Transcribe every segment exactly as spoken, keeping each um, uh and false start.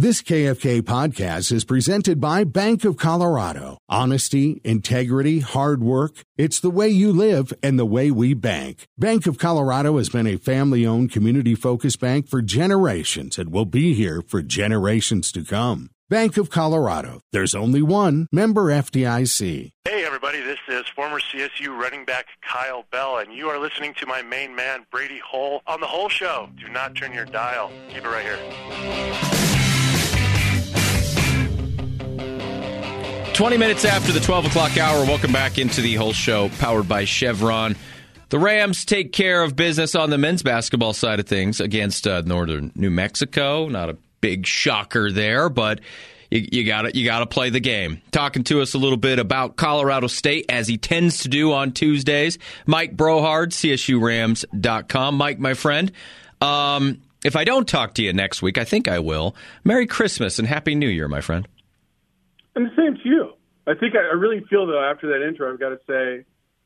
This K F K podcast is presented by Bank of Colorado. Honesty, integrity, hard work. It's the way you live and the way we bank. Bank of Colorado has been a family-owned, community-focused bank for generations and will be here for generations to come. Bank of Colorado. There's only one. Member F D I C. Hey, everybody. This is former C S U running back Kyle Bell, and you are listening to my main man, Brady Hull, on The Hull Show. Do not turn your dial. Keep it right here. twenty minutes after the twelve o'clock hour, welcome back into the Hull Show, powered by Chevron. The Rams take care of business on the men's basketball side of things against uh, Northern New Mexico. Not a big shocker there, but you, you got you got to play the game. Talking to us a little bit about Colorado State, as he tends to do on Tuesdays, Mike Brohard, C S U Rams dot com. Mike, my friend, um, if I don't talk to you next week, I think I will. Merry Christmas and Happy New Year, my friend. And the same to you. I think I, I really feel, though, after that intro, I've got to say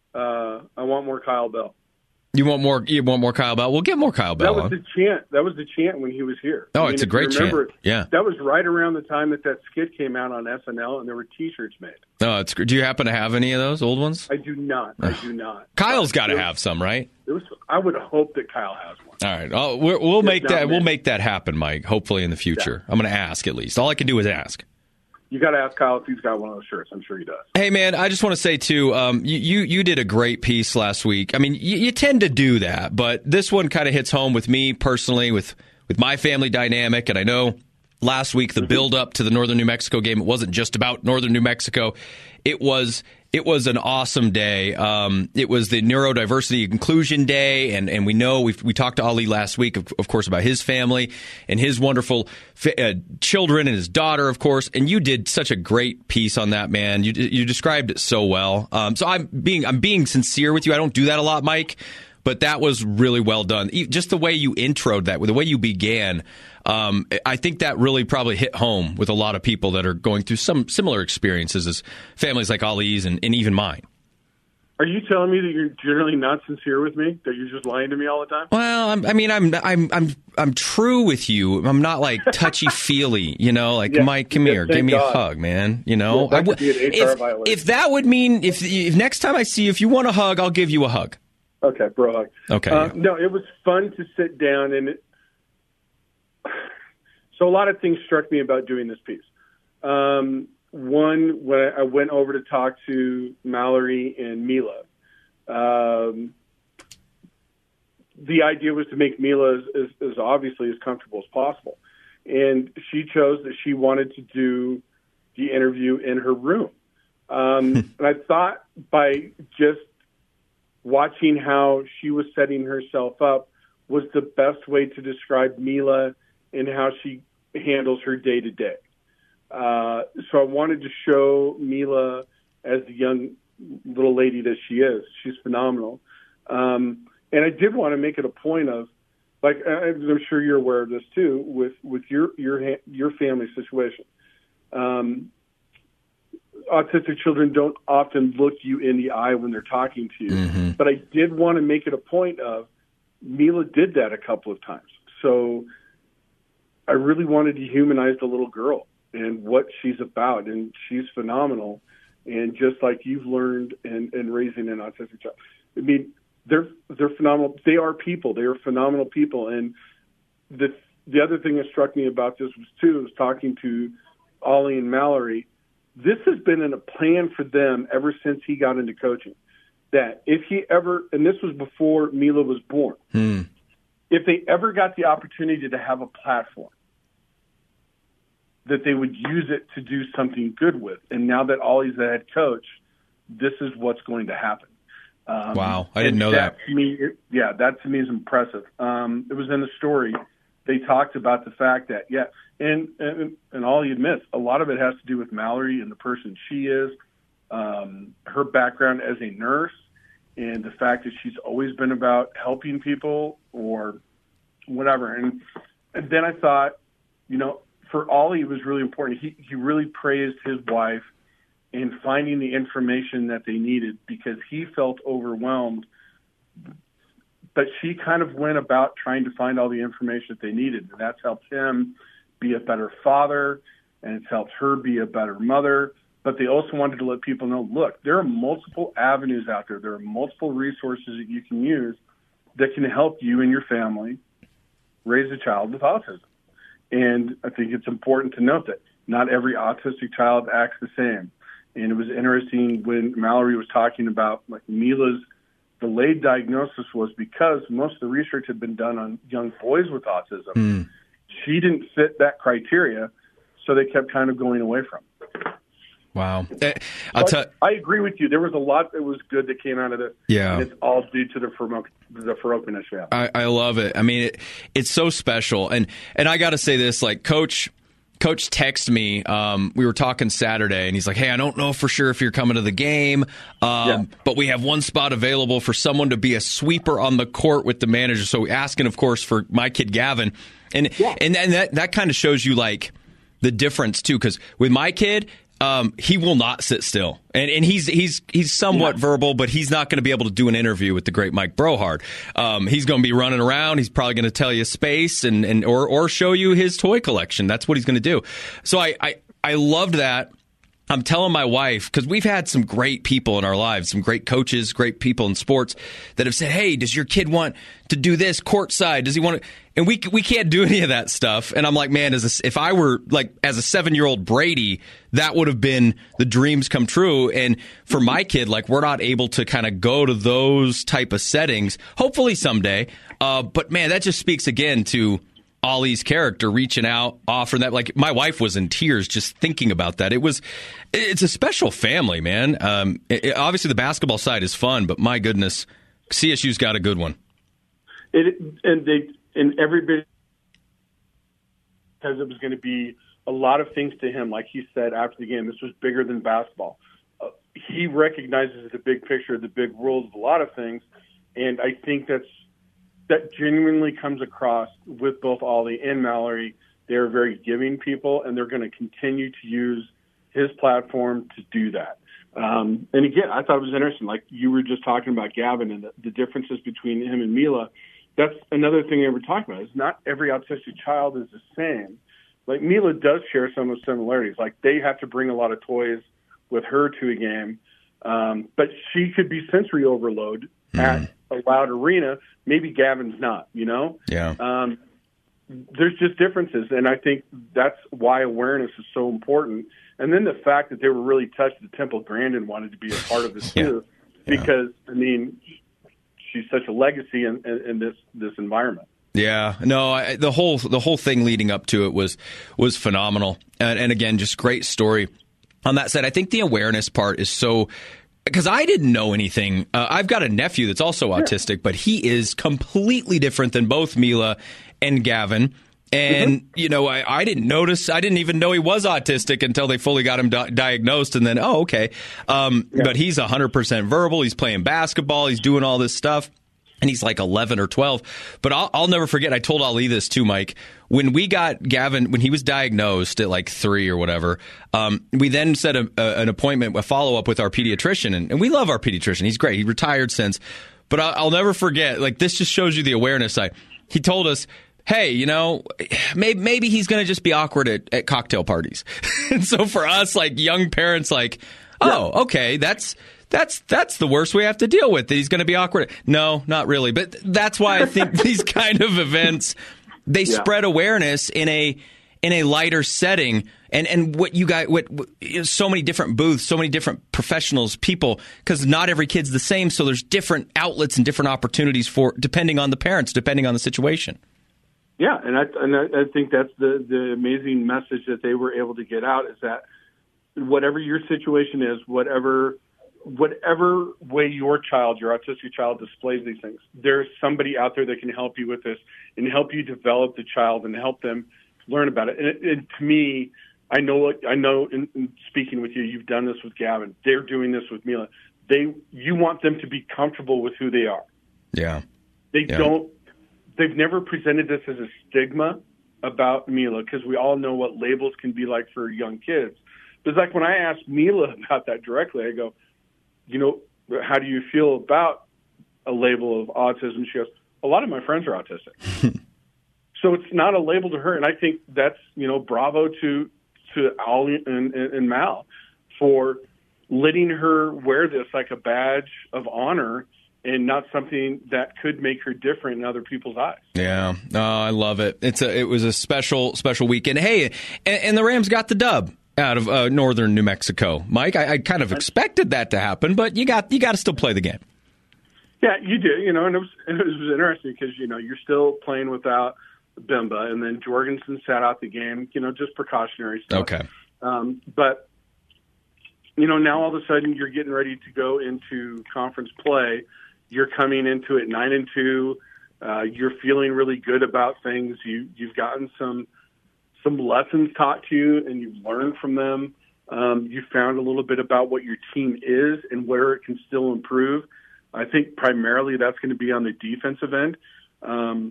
uh, I want more Kyle Bell. You want more? You want more Kyle Bell? We'll get more Kyle Bell. That was the chant. That was the chant when he was here. Oh, I mean, it's a great remember, chant. Yeah, that was right around the time that that skit came out on S N L, and there were T-shirts made. Oh, it's great. Do you happen to have any of those old ones? I do not. I do not. Kyle's got to have some, right? It was. I would hope that Kyle has one. All right, oh, we're, we'll make that. Man. We'll make that happen, Mike. Hopefully in the future. Yeah. I'm going to ask at least. All I can do is ask. You got to ask Kyle if he's got one of those shirts. I'm sure he does. Hey, man, I just want to say, too, um, you, you, you did a great piece last week. I mean, you, you tend to do that, but this one kind of hits home with me personally, with, with my family dynamic. And I know last week the build-up to the Northern New Mexico game, it wasn't just about Northern New Mexico. It was it was an awesome day. Um, it was the Neurodiversity Inclusion Day, and, and we know we we talked to Ali last week, of, of course, about his family and his wonderful fa- uh, children and his daughter, of course. And you did such a great piece on that, man. You you described it so well. Um, so I'm being I'm being sincere with you. I don't do that a lot, Mike, but that was really well done. Just the way you introed that, the way you began. Um, I think that really probably hit home with a lot of people that are going through some similar experiences as families like Ali's and, and even mine. Are you telling me that you're generally not sincere with me? That you're just lying to me all the time? Well, I'm, I mean, I'm I'm I'm I'm true with you. I'm not like touchy feely, you know. Like, yeah, Mike, come here, give me God. a hug, man. You know, yeah, I w- if, if that would mean if if next time I see you, if you want a hug, I'll give you a hug. Okay, bro, hug. Okay. Uh, yeah. No, it was fun to sit down and. It, So a lot of things struck me about doing this piece. Um, one, when I went over to talk to Mallory and Mila, um, the idea was to make Mila as, as, as obviously as comfortable as possible. And she chose that she wanted to do the interview in her room. Um, and I thought by just watching how she was setting herself up was the best way to describe Mila and how she handles her day to day. So I wanted to show Mila as the young little lady that she is. She's phenomenal. Um, and I did want to make it a point of, like, I'm sure you're aware of this too, with, with your, your, your family situation. Um, autistic children don't often look you in the eye when they're talking to you. Mm-hmm. But I did want to make it a point of, Mila did that a couple of times. So I really wanted to humanize the little girl and what she's about, and she's phenomenal. And just like you've learned in, in raising an autistic child, I mean, they're they're phenomenal. They are people. They are phenomenal people. And the the other thing that struck me about this was too was talking to Ollie and Mallory. This has been in a plan for them ever since he got into coaching. That if he ever, and this was before Mila was born, hmm. if they ever got the opportunity to have a platform, that they would use it to do something good with. And now that Ollie's the head coach, this is what's going to happen. Um, wow, I didn't know that. that. To me, it, yeah, that to me is impressive. Um, it was in the story. They talked about the fact that, yeah, and, and, and Ollie admits, a lot of it has to do with Mallory and the person she is, um, her background as a nurse, and the fact that she's always been about helping people or whatever. And, and then I thought, you know, for Ollie, it was really important. He he really praised his wife in finding the information that they needed because he felt overwhelmed. But she kind of went about trying to find all the information that they needed, and that's helped him be a better father, and it's helped her be a better mother. But they also wanted to let people know, look, there are multiple avenues out there. There are multiple resources that you can use that can help you and your family raise a child with autism. And I think it's important to note that not every autistic child acts the same. And it was interesting when Mallory was talking about like Mila's delayed diagnosis was because most of the research had been done on young boys with autism. Mm. She didn't fit that criteria, so they kept kind of going away from it. Wow. I'll tell I agree with you. There was a lot that was good that came out of this. Yeah. And it's all due to the Faro- the Farokonish family. I, I love it. I mean, it, it's so special. And and I got to say this, like, Coach Coach texted me. Um, we were talking Saturday, and he's like, hey, I don't know for sure if you're coming to the game, um, yeah. but we have one spot available for someone to be a sweeper on the court with the manager. So asking, of course, for my kid Gavin. And, yeah. and, and that, that kind of shows you, like, the difference, too, because with my kid, Um, he will not sit still, and and he's he's he's somewhat yeah. verbal, but he's not going to be able to do an interview with the great Mike Brohard. Um, he's going to be running around. He's probably going to tell you space and and or or show you his toy collection. That's what he's going to do. So I I, I loved that. I'm telling my wife, because we've had some great people in our lives, some great coaches, great people in sports that have said, hey, does your kid want to do this courtside? Does he want to? And we we can't do any of that stuff. And I'm like, man, as a, if I were like as a seven-year-old Brady, that would have been the dreams come true. And for my kid, like we're not able to kind of go to those type of settings, hopefully someday. Uh, but, man, that just speaks again to Ollie's character reaching out, offering that. Like my wife was in tears just thinking about that. It was, it's a special family, man. Um, it, it, obviously the basketball side is fun, but my goodness, C S U's got a good one. It and they and everybody because it was going to be a lot of things to him. Like he said after the game, this was bigger than basketball. Uh, he recognizes the big picture, the big rules of a lot of things, and I think that's. That genuinely comes across with both Ollie and Mallory. They're very giving people, and they're going to continue to use his platform to do that. Um, and again, I thought it was interesting. Like you were just talking about Gavin and the, the differences between him and Mila. That's another thing they were talking about is not every autistic child is the same. Like Mila does share some of the similarities. Like they have to bring a lot of toys with her to a game, um, but she could be sensory overload mm. at a loud arena. Maybe Gavin's not, you know? Yeah. Um, there's just differences, and I think that's why awareness is so important. And then the fact that they were really touched that Temple Grandin wanted to be a part of this, yeah. too, because, yeah. I mean, she's such a legacy in, in, in this, this environment. Yeah, no, I, the whole the whole thing leading up to it was was phenomenal. And, and again, just great story. On that side, I think the awareness part is so... Because I didn't know anything. Uh, I've got a nephew that's also autistic, yeah. but he is completely different than both Mila and Gavin. And, mm-hmm. you know, I, I didn't notice. I didn't even know he was autistic until they fully got him di- diagnosed. And then, oh, okay. Um, yeah. But he's one hundred percent verbal. He's playing basketball. He's doing all this stuff. And he's like eleven or twelve. But I'll, I'll never forget, I told Ali this too, Mike. When we got Gavin, when he was diagnosed at like three or whatever, um, we then set a, a, an appointment, a follow-up with our pediatrician. And, and we love our pediatrician. He's great. He retired since. But I'll, I'll never forget, like this just shows you the awareness side. He told us, hey, you know, maybe, maybe he's going to just be awkward at, at cocktail parties. And so for us, like young parents, like, oh, yeah. okay, that's... That's that's the worst we have to deal with. That he's going to be awkward. No, not really. But that's why I think these kind of events, they yeah. spread awareness in a in a lighter setting. And and what you got, what, what so many different booths, so many different professionals, people, because not every kid's the same. So there's different outlets and different opportunities for depending on the parents, depending on the situation. Yeah, and I and I think that's the the amazing message that they were able to get out is that whatever your situation is, whatever. Whatever way your child, your autistic child displays these things, there's somebody out there that can help you with this and help you develop the child and help them learn about it. And, it, and to me, I know, I know in, in speaking with you, you've done this with Gavin. They're doing this with Mila. They, you want them to be comfortable with who they are. Yeah. They yeah. don't, they've never presented this as a stigma about Mila because we all know what labels can be like for young kids. But it's like when I asked Mila about that directly, I go, you know, how do you feel about a label of autism? She goes, a lot of my friends are autistic. so it's not a label to her. And I think that's, you know, bravo to, to Al and, and, and Mal for letting her wear this like a badge of honor and not something that could make her different in other people's eyes. Yeah, oh, I love it. It's a, it was a special, special weekend. Hey, and, and the Rams got the dub out of uh, northern New Mexico. Mike, I, I kind of expected that to happen, but you got you got to still play the game. Yeah, you do. You know, and it was it was interesting because you know you're still playing without Bimba, and then Jorgensen sat out the game. You know, just precautionary stuff. Okay, um, but you know now all of a sudden you're getting ready to go into conference play. You're coming into it nine and two. Uh, you're feeling really good about things. You you've gotten some some lessons taught to you, and you've learned from them. Um, you found a little bit about what your team is and where it can still improve. I think primarily that's going to be on the defensive end. Um,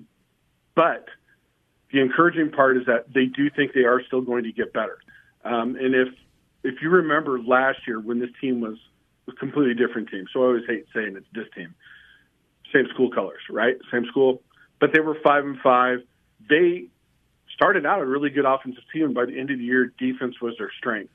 but the encouraging part is that they do think they are still going to get better. Um, and if if you remember last year when this team was a completely different team, so I always hate saying it's this team, same school colors, right? Same school, but they were five and five. They started out a really good offensive team, and by the end of the year, defense was their strength.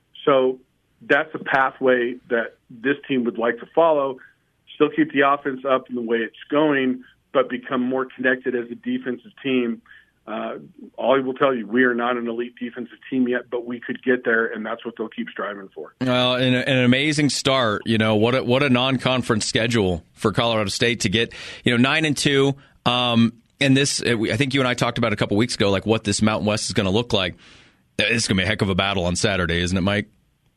So that's a pathway that this team would like to follow. Still keep the offense up in the way it's going, but become more connected as a defensive team. Uh, all I will tell you, we are not an elite defensive team yet, but we could get there, and that's what they'll keep striving for. Well, and an amazing start. You know, what a, what a non-conference schedule for Colorado State to get. You know, nine and two. Um, and this, I think you and I talked about a couple weeks ago, like what this Mountain West is going to look like. It's going to be a heck of a battle on Saturday, isn't it, Mike?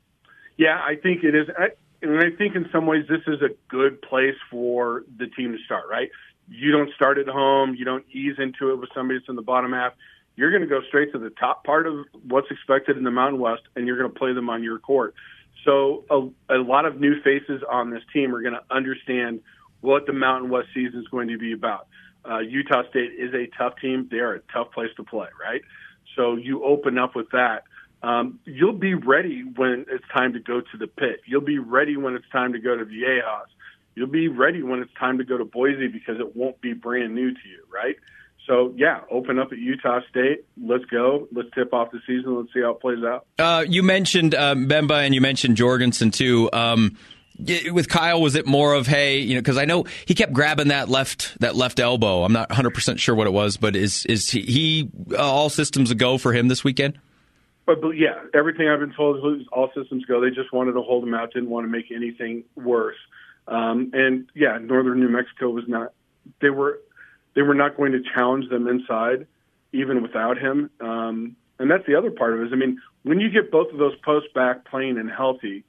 Yeah, I think it is. I, and I think in some ways this is a good place for the team to start, right? You don't start at home. You don't ease into it with somebody that's in the bottom half. You're going to go straight to the top part of what's expected in the Mountain West, and you're going to play them on your court. So a, a lot of new faces on this team are going to understand what the Mountain West season is going to be about. Uh, Utah State is a tough team. They are a tough place to play, right? So you open up with that. Um, you'll be ready when it's time to go to the pit. You'll be ready when it's time to go to Viejas. You'll be ready when it's time to go to Boise because it won't be brand new to you, right? So, yeah, open up at Utah State. Let's go. Let's tip off the season. Let's see how it plays out. Uh, you mentioned uh, Bemba and you mentioned Jorgensen, too. Um, with Kyle, was it more of, hey, you know, because I know he kept grabbing that left that left elbow. I'm not one hundred percent sure what it was, but is, is he, he uh, all systems a go for him this weekend? But, but, yeah, everything I've been told is all systems go. They just wanted to hold him out, didn't want to make anything worse. Um, and, yeah, northern New Mexico was not – they were they were not going to challenge them inside even without him. Um, and that's the other part of it is, I mean, when you get both of those posts back playing and healthy,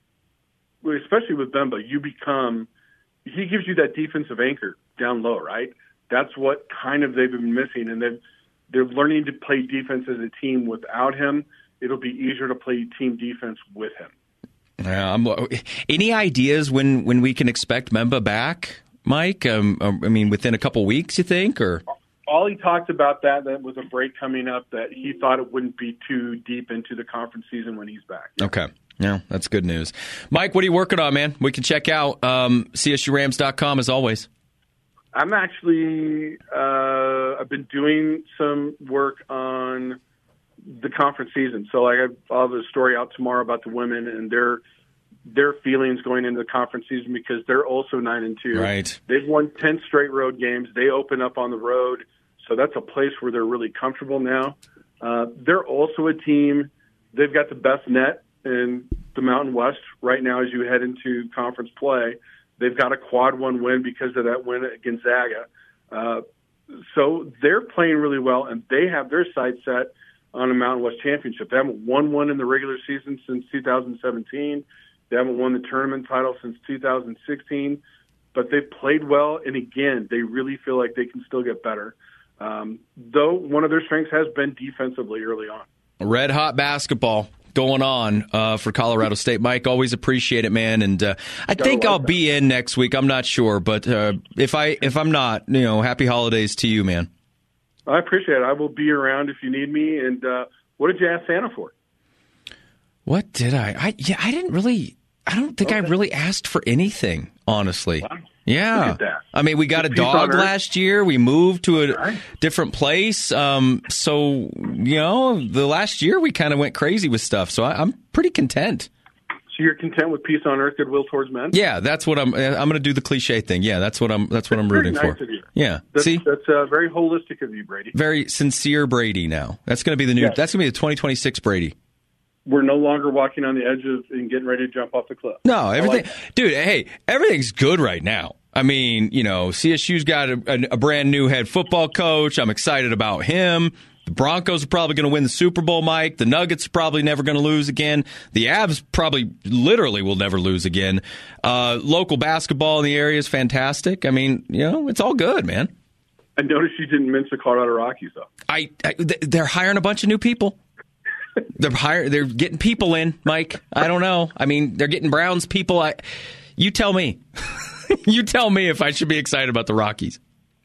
especially with Bemba, you become – he gives you that defensive anchor down low, right? That's what kind of they've been missing, and they've, they're learning to play defense as a team without him. It'll be easier to play team defense with him. Yeah, I'm, any ideas when, when we can expect Bemba back, Mike? Um, I mean, within a couple weeks, you think? Or all he talked about that that was a break coming up that he thought it wouldn't be too deep into the conference season when he's back. Okay. Yeah, that's good news. Mike, what are you working on, man? We can check out um, C S U Rams dot com as always. I'm actually uh, I've been doing some work on the conference season. So like I'll have a story out tomorrow about the women and their their feelings going into the conference season because they're also nine and two. Right. They've won ten straight road games. They open up on the road, so that's a place where they're really comfortable now. Uh, they're also a team. They've got the best net in the Mountain West right now as you head into conference play. They've got a quad one win because of that win at Gonzaga. Uh, so they're playing really well, and they have their sights set on a Mountain West championship. They haven't won one in the regular season since two thousand seventeen. They haven't won the tournament title since two thousand sixteen. But they've played well, and again, they really feel like they can still get better. Um, though one of their strengths has been defensively early on. Red hot basketball going on uh, for Colorado State. Mike, always appreciate it, man. And uh, I think like I'll that. be in next week. I'm not sure, but uh, if I if I'm not, you know, happy holidays to you, man. I appreciate it. I will be around if you need me. And uh, what did you ask Santa for? What did I? I yeah, I didn't really. I don't think okay. I really asked for anything, honestly. Well, Yeah. Look at that. I mean, we got Just a peace dog on earth. last year. We moved to a Right. different place. Um, so, you know, the last year we kind of went crazy with stuff. So I, I'm pretty content. So you're content with peace on earth, goodwill towards men? Yeah, that's what I'm. I'm going to do the cliche thing. Yeah, that's what I'm. That's what I'm Very rooting nice for. of you. Yeah. That's, See, that's uh, very holistic of you, Brady. very sincere Brady. Now that's going to be the new. Yes. That's going to be the twenty twenty-six Brady. We're no longer walking on the edge of and getting ready to jump off the cliff. No, everything, like dude. Hey, everything's good right now. I mean, you know, C S U's got a, a, a brand new head football coach. I'm excited about him. The Broncos are probably going to win the Super Bowl, Mike. The Nuggets are probably never going to lose again. The Avs probably literally will never lose again. Uh, local basketball in the area is fantastic. I mean, you know, it's all good, man. I noticed you didn't mention the Colorado Rockies, though. I, I they're hiring a bunch of new people. They're hire, They're getting people in, Mike. I don't know. I mean, they're getting Browns people. I, you tell me. You tell me if I should be excited about the Rockies.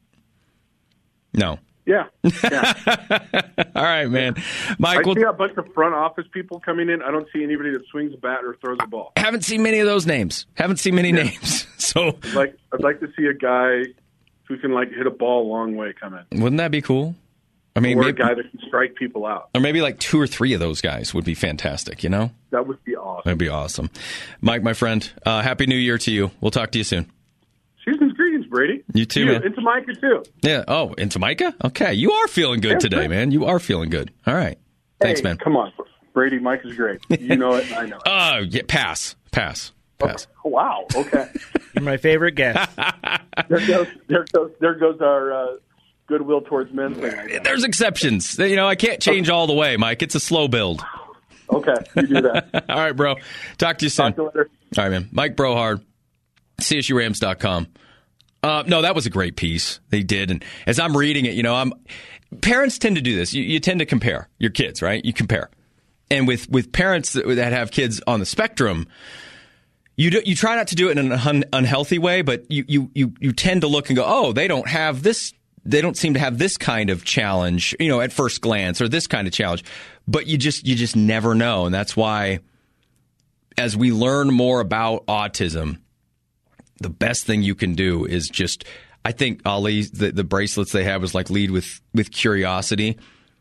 No. Yeah. yeah. All right, man. Mike, I we'll, see a bunch of front office people coming in. I don't see anybody that swings a bat or throws a ball. haven't seen many of those names. Haven't seen many Yeah. names. So I'd like, I'd like to see a guy who can like hit a ball a long way come in. wouldn't that be cool? I mean, Or maybe, a guy that can strike people out. or maybe like two or three of those guys would be fantastic, you know? That would be awesome. That'd be awesome. Mike, my friend, uh, Happy New Year to you. We'll talk to you soon. Season's greetings, Brady. You too, you, man. Into Micah, too. Yeah. Oh, into Micah? Okay. You are feeling good Yeah, today, great. man. You are feeling good. All right. Thanks, Hey, man. Come on. Brady, Mike is great. You know it, and I know it. Oh, yeah, pass. Pass. Pass. Oh, wow. Okay. You're my favorite guest. there goes, there goes, there goes our uh, goodwill towards men thing. There's exceptions. You know, I can't change all the way, Mike. It's a slow build. Okay, you do that. All right, bro. Talk to you soon. Talk to you later. All right, man. Mike Brohard, C S U Rams dot com. Uh, no, that was a great piece they did. And as I'm reading it, you know, I'm parents tend to do this. You, you tend to compare your kids, right? You compare. And with, with parents that, that have kids on the spectrum, you do, you try not to do it in an un, unhealthy way, but you, you, you, you tend to look and go, oh, they don't have this. They don't seem to have this kind of challenge, you know, at first glance, or this kind of challenge. But you just you just never know. And that's why as we learn more about autism, the best thing you can do is just, I think, Ali, the, the bracelets they have was like lead with, with curiosity,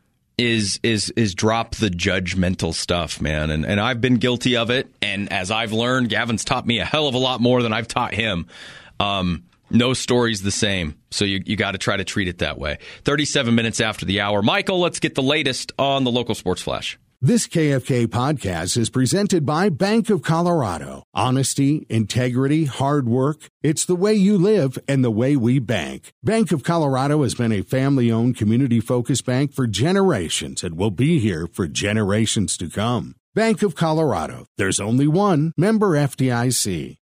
is is is drop the judgmental stuff, man. And and I've been guilty of it. And as I've learned, Gavin's taught me a hell of a lot more than I've taught him. Um, no story's the same. So you, you got to try to treat it that way. thirty-seven minutes after the hour. Michael, let's get the latest on the local sports flash. This K F K podcast is presented by Bank of Colorado. Honesty, integrity, hard work. It's the way you live and the way we bank. Bank of Colorado has been a family-owned, community-focused bank for generations and will be here for generations to come. Bank of Colorado. There's only one. Member F D I C.